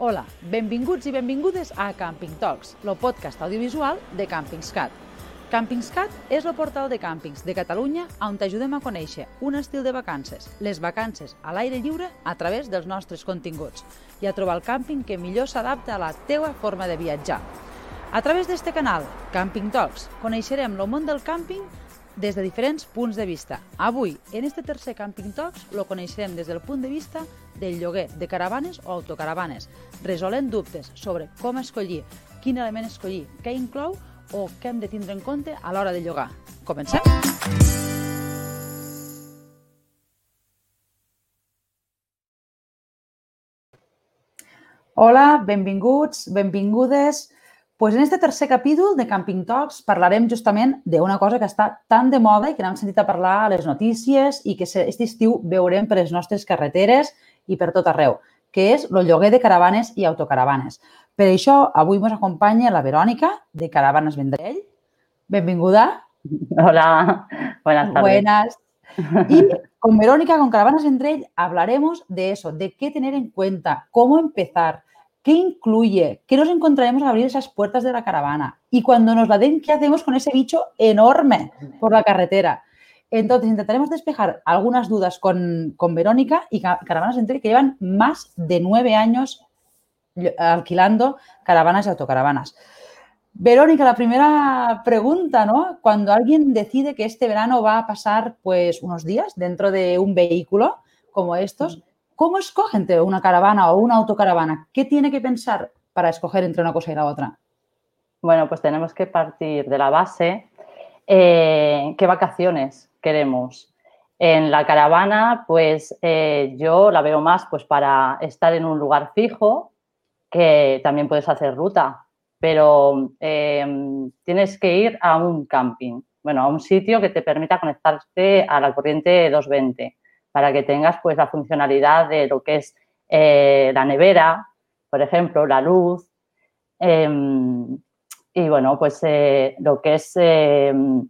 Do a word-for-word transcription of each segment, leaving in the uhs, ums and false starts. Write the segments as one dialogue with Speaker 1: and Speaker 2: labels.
Speaker 1: Hola, benvinguts i benvingudes a Camping Talks, el podcast audiovisual de CampingsCat. CampingsCat és el portal de càmpings de Catalunya on t'ajudem a conèixer un estil de vacances, les vacances a l'aire lliure a través dels nostres continguts i a trobar el càmping que millor s'adapta a la teua forma de viatjar. A través d'este canal, Camping Talks, coneixerem el món del càmping des de diferents punts de vista. Avui, en este tercer Camping Talks, lo coneixerem des del punt de vista del lloguer de caravanes o autocaravanes, resolent dubtes sobre com escollir, quin element escollir, què inclou o què hem de tindre en compte a l'hora de llogar. Comencem? Hola, benvinguts, benvingudes. Pues en este tercer capítol de Camping Talks parlarem justament d'una cosa que està tan de moda i que n'hem sentit a parlar a les notícies i que aquest estiu veurem per les nostres carreteres i per tot arreu, que és el lloguer de caravanes i autocaravanes. Per això, avui ens acompanya la Verònica, de Caravanas Vendrell. Benvinguda.
Speaker 2: Hola, buenas tardes.
Speaker 1: Buenas. Y con Verónica, con Caravanas Vendrell, hablaremos de eso, de qué tener en cuenta, cómo empezar, qué incluye, qué nos encontraremos al abrir esas puertas de la caravana y cuando nos la den, qué hacemos con ese bicho enorme por la carretera. Entonces, intentaremos despejar algunas dudas con, con Verónica y Caravanas Vendrell, que llevan más de nueve años alquilando caravanas y autocaravanas. Verónica, la primera pregunta, ¿no? Cuando alguien decide que este verano va a pasar pues unos días dentro de un vehículo como estos, ¿cómo escoge entre una caravana o una autocaravana? ¿Qué tiene que pensar para escoger entre una cosa y la otra?
Speaker 2: Bueno, pues tenemos que partir de la base eh, qué vacaciones queremos. En la caravana, pues eh, yo la veo más pues para estar en un lugar fijo, que también puedes hacer ruta, pero eh, tienes que ir a un camping, bueno, a un sitio que te permita conectarte a la corriente doscientos veinte para que tengas pues la funcionalidad de lo que es eh, la nevera, por ejemplo, la luz eh, y bueno, pues eh, lo que es eh,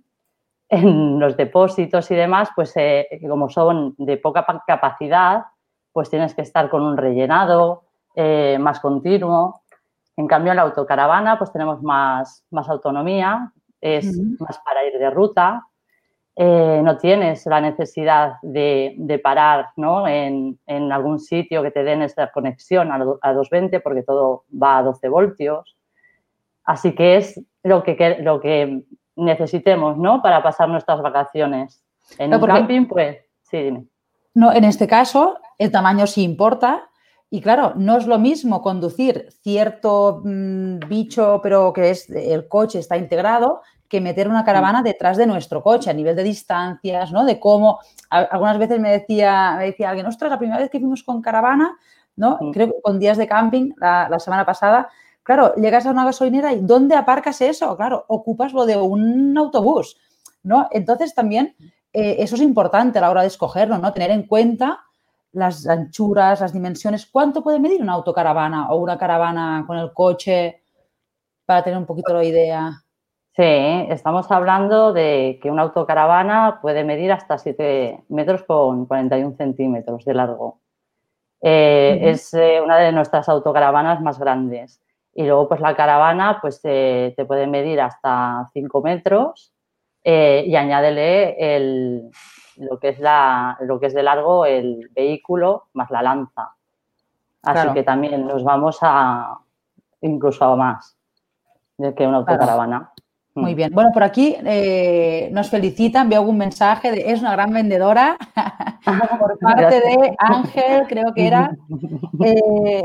Speaker 2: en los depósitos y demás, pues eh, como son de poca capacidad, pues tienes que estar con un rellenado eh, más continuo. En cambio, en la autocaravana pues tenemos más, más autonomía, es uh-huh. más para ir de ruta, eh, no tienes la necesidad de, de parar, ¿no? en, en algún sitio que te den esta conexión a, a doscientos veinte porque todo va a doce voltios. Así que es lo que, lo que necesitemos, ¿no? Para pasar nuestras vacaciones. En no, un porque, camping, pues, sí, dime.
Speaker 1: No, en este caso, el tamaño sí importa. Y claro, no es lo mismo conducir cierto mmm, bicho, pero que es el coche está integrado, que meter una caravana detrás de nuestro coche a nivel de distancias, ¿no? De cómo, algunas veces me decía, me decía alguien, ostras, la primera vez que fuimos con caravana, ¿no? Sí. Creo que con días de camping la, la semana pasada, claro, llegas a una gasolinera y ¿dónde aparcas eso? Claro, ocupas lo de un autobús, ¿no? Entonces también eh, eso es importante a la hora de escogerlo, ¿no? Tener en cuenta las anchuras, las dimensiones. ¿Cuánto puede medir una autocaravana o una caravana con el coche para tener un poquito la idea?
Speaker 2: Sí, estamos hablando de que una autocaravana puede medir hasta siete metros con cuarenta y un centímetros de largo. Eh, uh-huh. Es eh, una de nuestras autocaravanas más grandes. Y luego, pues la caravana pues eh, te puede medir hasta cinco metros eh, y añádele el, lo, que es la, lo que es de largo el vehículo más la lanza. Así claro. que también nos vamos a incluso a más de que una autocaravana.
Speaker 1: Claro. Muy bien. Bueno, por aquí eh, nos felicitan, veo algún mensaje de es una gran vendedora por parte de Ángel, creo que era. Eh,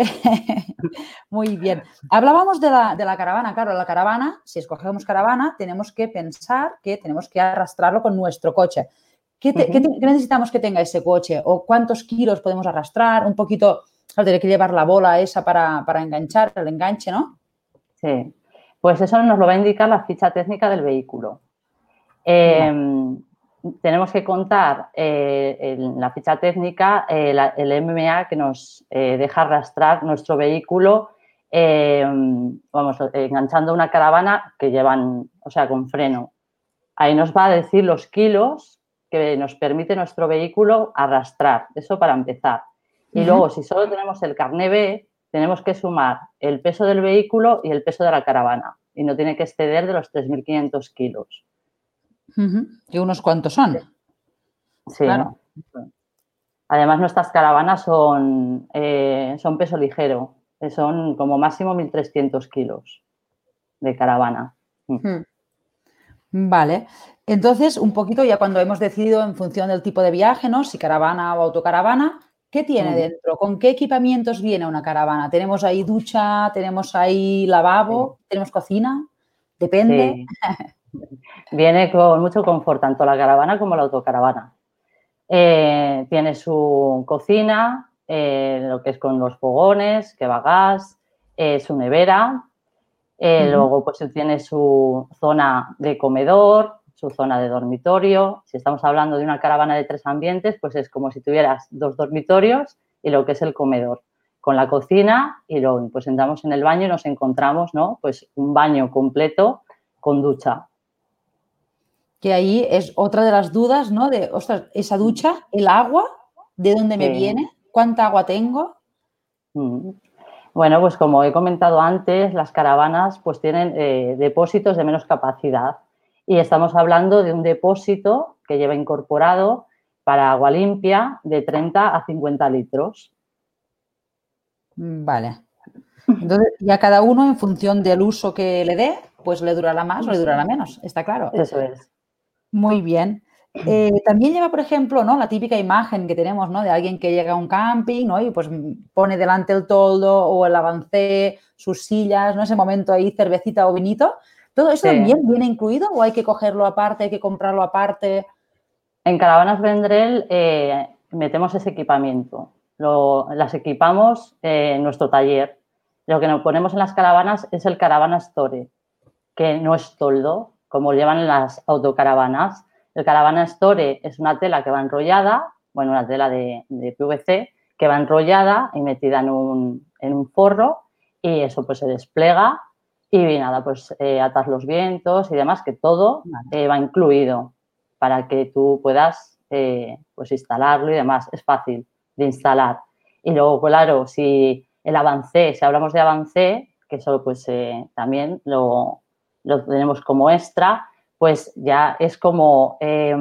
Speaker 1: muy bien. Hablábamos de la, de la caravana. Claro, la caravana, si escogemos caravana, tenemos que pensar que tenemos que arrastrarlo con nuestro coche. ¿Qué, te, uh-huh. ¿qué, te, ¿Qué necesitamos que tenga ese coche? ¿O cuántos kilos podemos arrastrar? Un poquito, claro, tener que llevar la bola esa para, para enganchar, el enganche, ¿no?
Speaker 2: Sí. Pues eso nos lo va a indicar la ficha técnica del vehículo. Eh, no. Tenemos que contar eh, en la ficha técnica eh, la, el M M A que nos eh, deja arrastrar nuestro vehículo, eh, vamos, enganchando una caravana que llevan, o sea, con freno. Ahí nos va a decir los kilos que nos permite nuestro vehículo arrastrar, eso para empezar. Y uh-huh. luego, si solo tenemos el carné B, tenemos que sumar el peso del vehículo y el peso de la caravana y no tiene que exceder de los tres mil quinientos kilos.
Speaker 1: Uh-huh. ¿Y unos cuantos son?
Speaker 2: Sí.
Speaker 1: Claro.
Speaker 2: Además, nuestras caravanas son, eh, son peso ligero, son como máximo mil trescientos kilos de caravana.
Speaker 1: Hmm. Vale. Entonces, un poquito ya cuando hemos decidido en función del tipo de viaje, ¿no? Si caravana o autocaravana, ¿qué tiene
Speaker 2: Mm.
Speaker 1: dentro? ¿Con qué equipamientos viene una caravana? ¿Tenemos ahí ducha? ¿Tenemos ahí lavabo?
Speaker 2: Sí.
Speaker 1: ¿Tenemos cocina? Depende.
Speaker 2: Sí. Viene con mucho confort, tanto la caravana como la autocaravana. Eh, tiene su cocina, eh, lo que es con los fogones, que va a gas, eh, su nevera. Eh,
Speaker 1: Uh-huh.
Speaker 2: Luego, pues tiene su zona de comedor, su zona de dormitorio. Si estamos hablando de una caravana de tres ambientes, pues es como si tuvieras dos dormitorios y lo que es el comedor, con la cocina y luego pues entramos en el baño y nos encontramos, ¿no? Pues un baño completo con ducha.
Speaker 1: Que ahí es otra de las dudas, ¿no? De, ostras, esa ducha, el agua, ¿de dónde me
Speaker 2: Sí.
Speaker 1: viene? ¿Cuánta agua tengo?
Speaker 2: Mm. Bueno, pues como he comentado antes, las caravanas pues tienen eh, depósitos de menos capacidad y estamos hablando de un depósito que lleva incorporado para agua limpia de treinta a cincuenta litros.
Speaker 1: Vale. Entonces, ya cada uno en función del uso que le dé, pues le durará más o le durará menos, está claro.
Speaker 2: Eso es.
Speaker 1: Muy bien. Eh, también lleva, por ejemplo, ¿no? La típica imagen que tenemos, ¿no? De alguien que llega a un camping, ¿no? Y pues pone delante el toldo o el avancé, sus sillas, ¿no? Ese momento ahí, cervecita o vinito. ¿Todo eso
Speaker 2: Sí.
Speaker 1: también viene incluido o hay que cogerlo aparte, hay que comprarlo aparte?
Speaker 2: En Caravanas Vendrell eh, metemos ese equipamiento. Lo, las equipamos eh, en nuestro taller. Lo que nos ponemos en las caravanas es el Caravana Store, que no es toldo, como llevan las autocaravanas. El Caravana Store es una tela que va enrollada, bueno, una tela de, de P V C, que va enrollada y metida en un, en un forro y eso pues se despliega y nada, pues eh, atas los vientos y demás, que todo eh, va incluido para que tú puedas eh, pues instalarlo y demás. Es fácil de instalar. Y luego, claro, si el avancé, si hablamos de avancé, que eso pues eh, también lo, lo tenemos como extra, pues ya es como eh,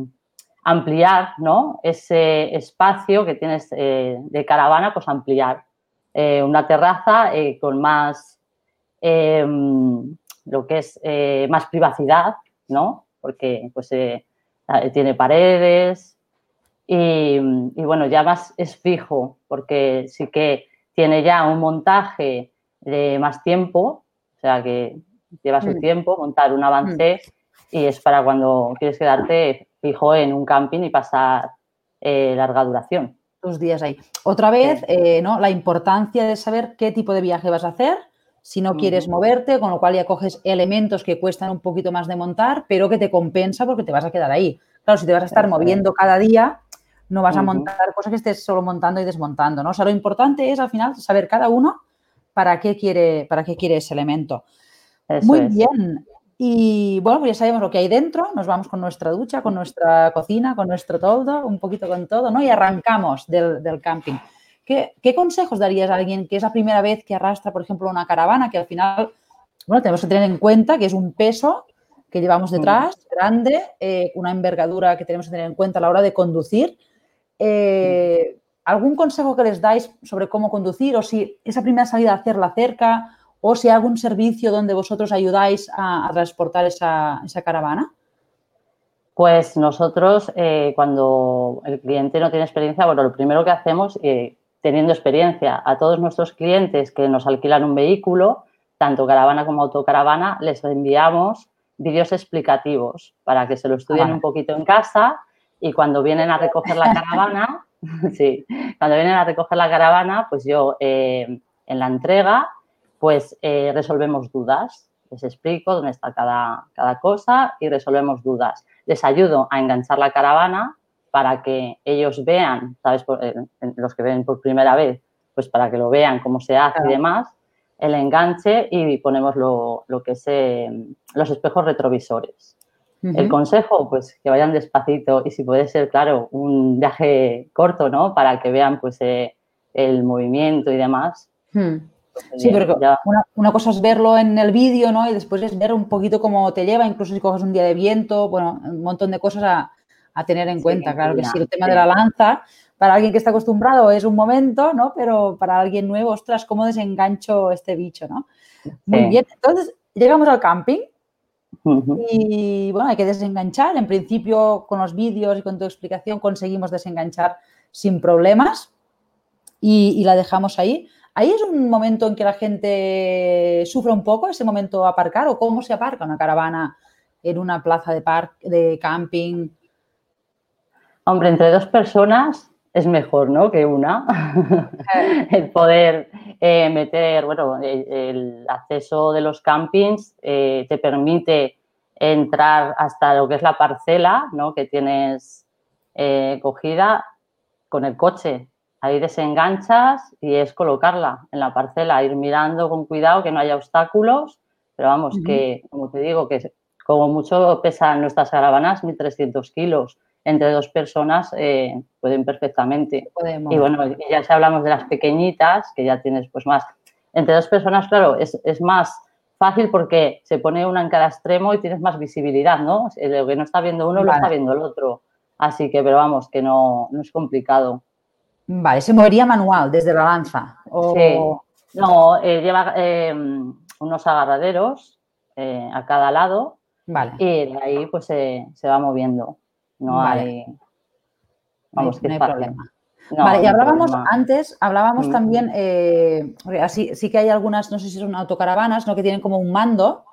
Speaker 2: ampliar, ¿no? Ese espacio que tienes eh, de caravana, pues ampliar. Eh, una terraza eh, con más, eh, lo que es eh, más privacidad, ¿no? Porque pues eh, tiene paredes y, y, bueno, ya más es fijo, porque sí que tiene ya un montaje de más tiempo, o sea que lleva su
Speaker 1: Mm.
Speaker 2: tiempo montar un avancé mm. y es para cuando quieres quedarte fijo en un camping y pasar eh, larga duración.
Speaker 1: Tus días ahí. Otra vez,
Speaker 2: Sí.
Speaker 1: eh, ¿no? La importancia de saber qué tipo de viaje vas a hacer, si no quieres uh-huh. moverte, con lo cual ya coges elementos que cuestan un poquito más de montar, pero que te compensa porque te vas a quedar ahí. Claro, si te vas a estar Eso moviendo es. cada día, no vas uh-huh. a montar cosas que estés solo montando y desmontando, ¿no? O sea, lo importante es al final saber cada uno para qué quiere, para qué quiere ese elemento.
Speaker 2: Eso
Speaker 1: Muy
Speaker 2: es.
Speaker 1: bien. Y bueno, pues ya sabemos lo que hay dentro, nos vamos con nuestra ducha, con nuestra cocina, con nuestro toldo, un poquito con todo, ¿no? Y arrancamos del, del camping. ¿Qué, ¿Qué consejos darías a alguien que es la primera vez que arrastra, por ejemplo, una caravana, que al final, bueno, tenemos que tener en cuenta que es un peso que llevamos detrás, mm. grande, eh, una envergadura que tenemos que tener en cuenta a la hora de conducir? Eh, ¿Algún consejo que les dais sobre cómo conducir o si esa primera salida hacerla cerca? ¿O si hay algún servicio donde vosotros ayudáis a, a transportar esa, esa caravana?
Speaker 2: Pues nosotros, eh, cuando el cliente no tiene experiencia, bueno, lo primero que hacemos, eh, teniendo experiencia, a todos nuestros clientes que nos alquilan un vehículo, tanto caravana como autocaravana, les enviamos vídeos explicativos para que se lo estudien ah, vale. un poquito en casa y cuando vienen a recoger la caravana, sí, cuando vienen a recoger la caravana, pues yo eh, en la entrega, pues eh, resolvemos dudas. Les explico dónde está cada, cada cosa y resolvemos dudas. Les ayudo a enganchar la caravana para que ellos vean, ¿sabes? Por, eh, los que ven por primera vez, pues para que lo vean cómo se hace claro. y demás, el enganche y ponemos lo, lo que es eh, los espejos retrovisores. Uh-huh. El consejo, pues que vayan despacito y si puede ser, claro, un viaje corto, ¿no? Para que vean pues eh, el movimiento y demás,
Speaker 1: Hmm. Sí, pero una, una cosa es verlo en el vídeo, ¿no? Y después es ver un poquito cómo te lleva, incluso si coges un día de viento, bueno, un montón de cosas a, a tener en cuenta. Sí, claro que sí, el tema sí. de la lanza, para alguien que está acostumbrado es un momento, ¿no? Pero para alguien nuevo, ostras, ¿cómo desengancho este bicho, no? Muy sí. bien. Entonces, llegamos al camping uh-huh. y, bueno, hay que desenganchar. En principio, con los vídeos y con tu explicación conseguimos desenganchar sin problemas y, y la dejamos ahí. ¿Ahí es un momento en que la gente sufre un poco, ese momento aparcar? ¿O cómo se aparca una caravana en una plaza de, par de camping?
Speaker 2: Hombre, entre dos personas es mejor, ¿no? Que una. El poder eh, meter, bueno, el, el acceso de los campings eh, te permite entrar hasta lo que es la parcela, ¿no? Que tienes eh, cogida con el coche. Ahí desenganchas y es colocarla en la parcela, ir mirando con cuidado que no haya obstáculos, pero vamos, uh-huh. que, como te digo, que como mucho pesan nuestras caravanas mil trescientos kilos, entre dos personas eh, pueden perfectamente. Y bueno, ya si hablamos de las pequeñitas, que ya tienes pues más, entre dos personas, claro, es, es más fácil porque se pone una en cada extremo y tienes más visibilidad, ¿no? Lo que no está viendo uno, vale. Lo está viendo el otro. Así que, pero vamos, que no, no es complicado.
Speaker 1: Vale, se movería manual desde la lanza. O...
Speaker 2: Sí, no, eh, lleva eh, unos agarraderos eh, a cada lado vale. Y de ahí pues eh, se va moviendo. No vale. hay...
Speaker 1: Vamos, no hay, no hay problema. No, vale, y hablábamos problema. antes, hablábamos mm. también, eh, así sí que hay algunas, no sé si son autocaravanas, ¿no? Que tienen como un mando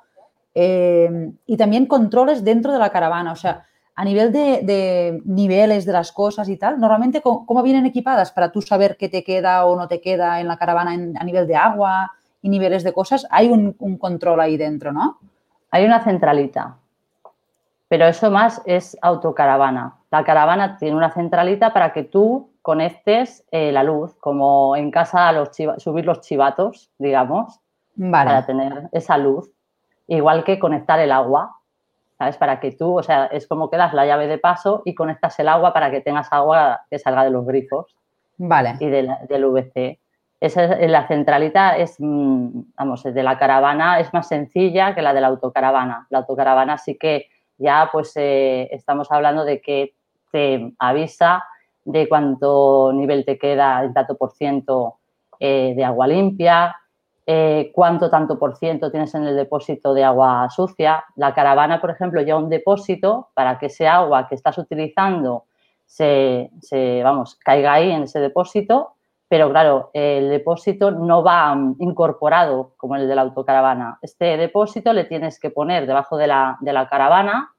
Speaker 1: eh, y también controles dentro de la caravana, o sea, a nivel de, de niveles de las cosas y tal, normalmente, ¿cómo, ¿cómo vienen equipadas para tú saber qué te queda o no te queda en la caravana en, a nivel de agua y niveles de cosas? Hay un, un control ahí dentro, ¿no?
Speaker 2: Hay una centralita, pero eso más es autocaravana. La caravana tiene una centralita para que tú conectes eh, la luz, como en casa los chiva, subir los chivatos, digamos, vale. Para tener esa luz. Igual que conectar el agua. ¿Sabes? Para que tú, o sea, es como que das la llave de paso y conectas el agua para que tengas agua que salga de los grifos.
Speaker 1: Vale.
Speaker 2: Y de la, del U V C. Esa, la centralita es, vamos, de la caravana es más sencilla que la de la autocaravana. La autocaravana sí que ya, pues, eh, estamos hablando de que te avisa de cuánto nivel te queda, el tanto por ciento eh, de agua limpia, Eh, cuánto tanto por ciento tienes en el depósito de agua sucia. La caravana, por ejemplo, lleva un depósito para que ese agua que estás utilizando se, se, vamos, caiga ahí en ese depósito, pero claro, el depósito no va incorporado como el de la autocaravana. Este depósito le tienes que poner debajo de la, de la caravana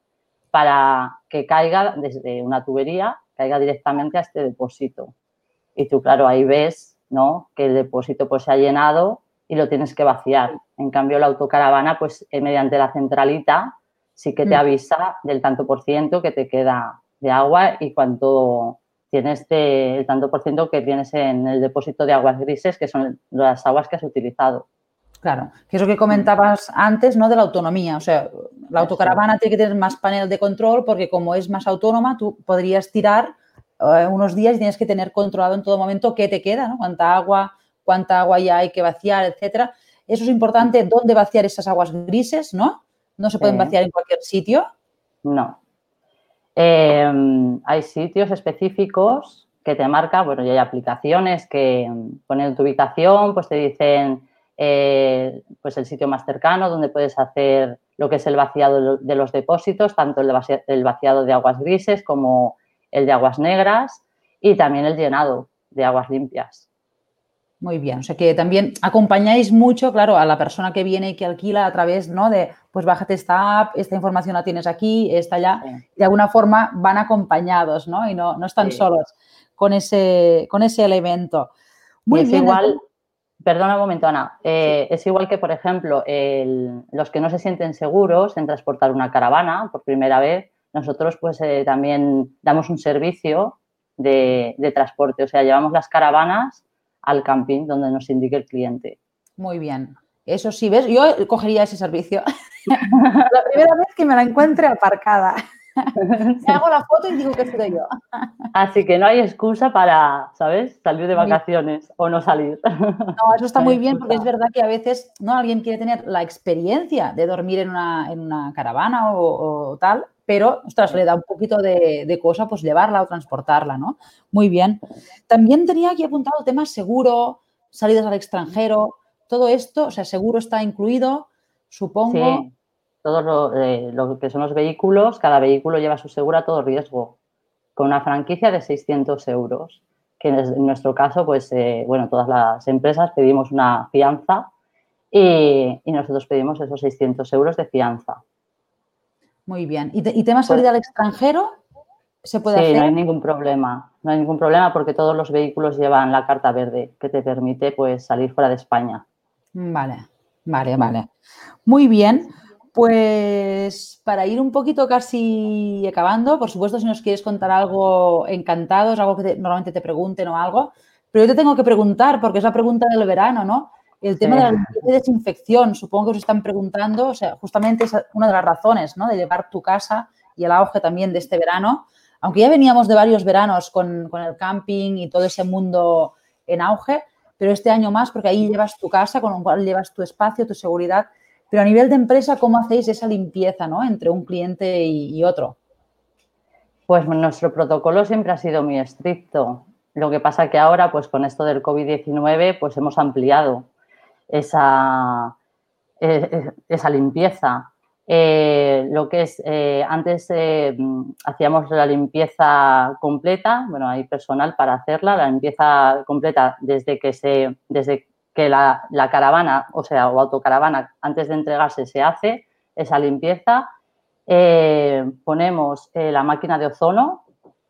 Speaker 2: para que caiga desde una tubería, caiga directamente a este depósito. Y tú, claro, ahí ves, ¿no?, que el depósito pues se ha llenado y lo tienes que vaciar. En cambio, la autocaravana, pues eh, mediante la centralita, sí que te avisa del tanto por ciento que te queda de agua y cuánto tienes de, el tanto por ciento que tienes en el depósito de aguas grises, que son las aguas que has utilizado.
Speaker 1: Claro, que es lo que comentabas antes, ¿no?, de la autonomía. O sea, la autocaravana Eso. tiene que tener más panel de control porque como es más autónoma, tú podrías tirar eh, unos días y tienes que tener controlado en todo momento qué te queda, ¿no? Cuánta agua, cuánta agua ya hay que vaciar, etcétera. Eso es importante, dónde vaciar esas aguas grises, ¿no? No se pueden sí. vaciar en cualquier sitio.
Speaker 2: No. Eh, hay sitios específicos que te marcan, bueno, y hay aplicaciones que ponen tu ubicación, pues te dicen eh, pues el sitio más cercano donde puedes hacer lo que es el vaciado de los depósitos, tanto el vaciado de aguas grises como el de aguas negras y también el llenado de aguas limpias.
Speaker 1: Muy bien, o sea que también acompañáis mucho, claro, a la persona que viene y que alquila a través, ¿no?, de, pues bájate esta app, esta información la tienes aquí, esta allá, sí. De alguna forma van acompañados, ¿no? Y no, no están sí. solos con ese, con ese elemento.
Speaker 2: Muy y es bien. Igual, perdona un momento, Ana, eh, sí. es igual que, por ejemplo, el, los que no se sienten seguros en transportar una caravana por primera vez, nosotros pues eh, también damos un servicio de, de transporte, o sea, llevamos las caravanas al camping donde nos indique el cliente.
Speaker 1: Muy bien. Eso sí, ¿ves? Yo cogería ese servicio. La primera vez que me la encuentre aparcada. Me hago la foto y digo que he sido yo.
Speaker 2: Así que no hay excusa para, ¿sabes?, salir de vacaciones o no salir.
Speaker 1: No, eso está
Speaker 2: No hay
Speaker 1: muy bien porque es
Speaker 2: excusa.
Speaker 1: verdad que a veces, ¿no?, alguien quiere tener la experiencia de dormir en una, en una caravana o, o tal, pero, ostras, le da un poquito de, de cosa pues llevarla o transportarla, ¿no? Muy bien. También tenía aquí apuntado el tema seguro, salidas al extranjero, todo esto, o sea, seguro está incluido, supongo.
Speaker 2: Sí, todo lo, eh, lo que son los vehículos, cada vehículo lleva su seguro a todo riesgo, con una franquicia de seiscientos euros, que en nuestro caso, pues, eh, bueno, todas las empresas pedimos una fianza y, y nosotros pedimos esos seiscientos euros de fianza.
Speaker 1: Muy bien. ¿Y, te, y tema
Speaker 2: Pues,
Speaker 1: salida al extranjero? ¿Se puede
Speaker 2: sí,
Speaker 1: hacer?
Speaker 2: no hay ningún problema, no hay ningún problema porque todos los vehículos llevan la carta verde que te permite, pues, salir fuera de España.
Speaker 1: Vale, vale, vale. Muy bien. Pues para ir un poquito casi acabando, por supuesto, si nos quieres contar algo, encantados, algo que te- normalmente te pregunten o algo, pero yo te tengo que preguntar, porque es la pregunta del verano, ¿no? El
Speaker 2: Sí.
Speaker 1: tema de la limpieza y desinfección, supongo que os están preguntando, o sea, justamente es una de las razones, ¿no?, de llevar tu casa y el auge también de este verano, aunque ya veníamos de varios veranos con, con el camping y todo ese mundo en auge, pero este año más, porque ahí llevas tu casa, con lo cual llevas tu espacio, tu seguridad. Pero a nivel de empresa, ¿cómo hacéis esa limpieza, ¿no?, entre un cliente y, y otro?
Speaker 2: Pues nuestro protocolo siempre ha sido muy estricto. Lo que pasa que ahora, pues con esto del COVID diecinueve, pues hemos ampliado esa, eh, esa limpieza. Eh, lo que es, eh, antes eh, hacíamos la limpieza completa, bueno, hay personal para hacerla, la limpieza completa desde que, se, desde que la, la caravana, o sea, o autocaravana, antes de entregarse se hace esa limpieza. Eh, ponemos eh, la máquina de ozono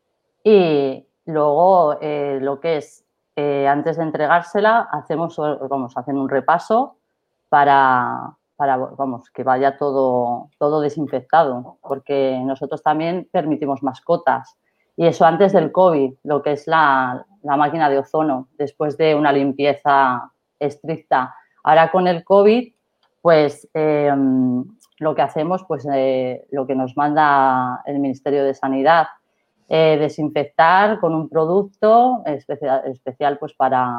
Speaker 2: y luego eh, lo que es eh, antes de entregársela hacemos, vamos, hacen un repaso para, para vamos, que vaya todo, todo desinfectado, porque nosotros también permitimos mascotas y eso antes del COVID, lo que es la, la máquina de ozono, después de una limpieza estricta. Ahora con el COVID, pues eh, lo que hacemos, pues eh, lo que nos manda el Ministerio de Sanidad, eh, desinfectar con un producto especial, especial pues para,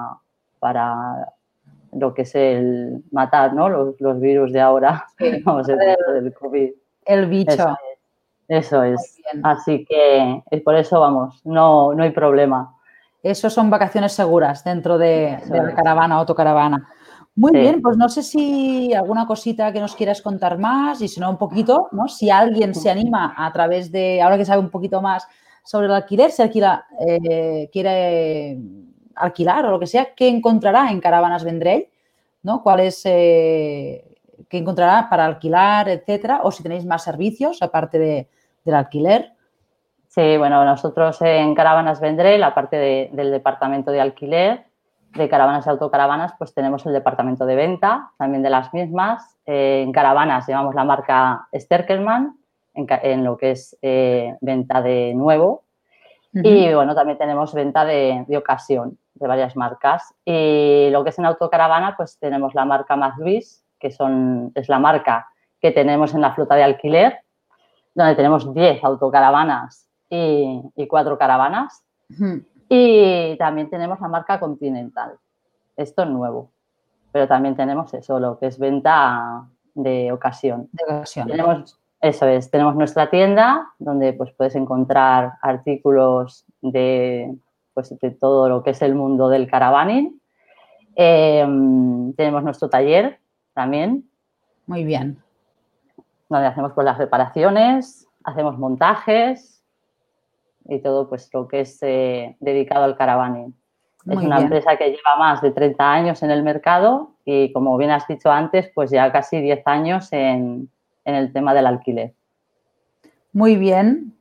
Speaker 2: para lo que es el matar, ¿no?, los, los virus de ahora,
Speaker 1: Sí,
Speaker 2: vamos, el,
Speaker 1: el,
Speaker 2: el COVID.
Speaker 1: el
Speaker 2: Eso
Speaker 1: bicho.
Speaker 2: es, eso
Speaker 1: Muy
Speaker 2: es.
Speaker 1: bien.
Speaker 2: Así que por eso, vamos, no, no hay problema.
Speaker 1: Eso son vacaciones seguras dentro de,
Speaker 2: Eso
Speaker 1: de la
Speaker 2: es.
Speaker 1: caravana, autocaravana. Muy bien,
Speaker 2: Sí.
Speaker 1: pues no sé si alguna cosita que nos quieras contar más y si no un poquito, ¿no? Si alguien se anima a través de, ahora que sabe un poquito más sobre el alquiler, si alquila, eh, quiere alquilar o lo que sea, ¿qué encontrará en Caravanas Vendrell? ¿No? ¿Cuál es, eh, qué encontrará para alquilar, etcétera? O si tenéis más servicios aparte de, del alquiler.
Speaker 2: Sí, bueno, nosotros en Caravanas Vendrell, aparte de, del departamento de alquiler, de caravanas y autocaravanas, pues tenemos el departamento de venta, también de las mismas. Eh, en caravanas llevamos la marca Sterkelman, en, en lo que es eh, venta de nuevo.
Speaker 1: Uh-huh.
Speaker 2: Y bueno, también tenemos venta de, de ocasión, de varias marcas. Y lo que es en autocaravana, pues tenemos la marca Más Luis, que son, es la marca que tenemos en la flota de alquiler, donde tenemos diez autocaravanas y, y cuatro caravanas. Uh-huh. Y también tenemos la marca Continental. Esto es nuevo. Pero también tenemos eso, lo que es venta de ocasión.
Speaker 1: De ocasión.
Speaker 2: Tenemos, eso es, tenemos nuestra tienda donde pues puedes encontrar artículos de, pues, de todo lo que es el mundo del caravaning. Eh, tenemos nuestro taller también.
Speaker 1: Muy bien.
Speaker 2: Donde hacemos pues las reparaciones, hacemos montajes y todo pues lo que es eh, dedicado al caravaning.
Speaker 1: Muy
Speaker 2: es una
Speaker 1: bien.
Speaker 2: empresa que lleva más de treinta años en el mercado y, como bien has dicho antes, pues ya casi diez años en, en el tema del alquiler.
Speaker 1: Muy bien.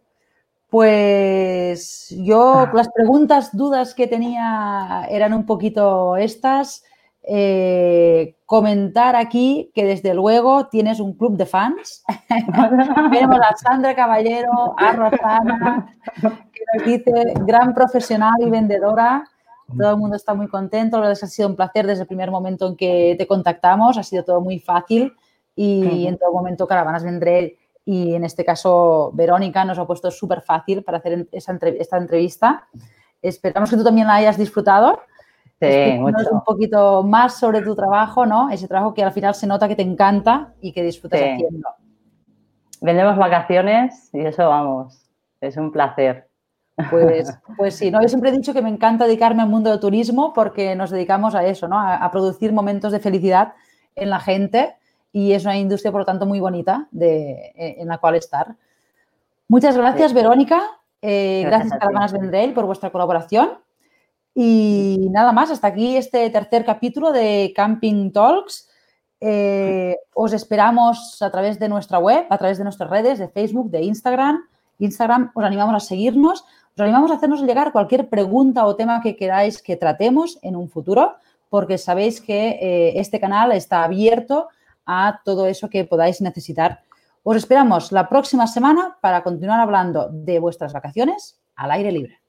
Speaker 1: Pues yo, las preguntas, dudas que tenía eran un poquito estas. Eh, comentar aquí que desde luego tienes un club de fans. Tenemos a Sandra Caballero, a Rosana, que nos dice gran profesional y vendedora. Todo el mundo está muy contento. La verdad es que ha sido un placer desde el primer momento en que te contactamos. Ha sido todo muy fácil y en todo momento Caravanas Vendrell y en este caso Verónica nos ha puesto súper fácil para hacer esa entre, esta entrevista. Esperamos que tú también la hayas disfrutado.
Speaker 2: Sí, mucho.
Speaker 1: Un poquito más sobre tu trabajo, ¿no? Ese trabajo que al final se nota que te encanta y que disfrutas sí. haciendo.
Speaker 2: Vendemos vacaciones y eso, vamos, es un placer.
Speaker 1: Pues, pues sí, ¿no? Yo siempre he dicho que me encanta dedicarme al mundo del turismo porque nos dedicamos a eso, ¿no? A, a producir momentos de felicidad en la gente y es una industria, por lo tanto, muy bonita de, en la cual estar. Muchas gracias, sí. Verónica. Eh, gracias, gracias a Caravanas Vendrell por vuestra colaboración. Y nada más, hasta aquí este tercer capítulo de Camping Talks. Eh, os esperamos a través de nuestra web, a través de nuestras redes, de Facebook, de Instagram. Instagram, os animamos a seguirnos. Os animamos a hacernos llegar cualquier pregunta o tema que queráis que tratemos en un futuro, porque sabéis que eh, este canal está abierto a todo eso que podáis necesitar. Os esperamos la próxima semana para continuar hablando de vuestras vacaciones al aire libre.